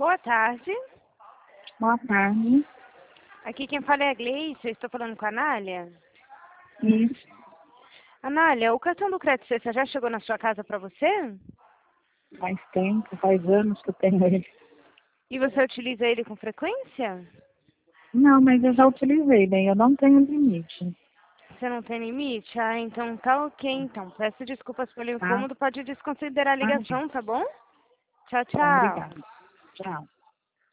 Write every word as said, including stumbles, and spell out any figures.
Boa tarde. Boa tarde. Aqui quem fala é a Gleice, eu estou falando com a Anália. Isso. Anália, o cartão do crédito Cessa já chegou na sua casa para você? Faz tempo, faz anos que eu tenho ele. E você utiliza ele com frequência? Não, mas eu já utilizei, bem, eu não tenho limite. Você não tem limite? Ah, então tá ok, então. Peço desculpas pelo Tá? incômodo, pode desconsiderar a Imagina. ligação, tá bom? Tchau, Tá, tchau. obrigada. Tchau.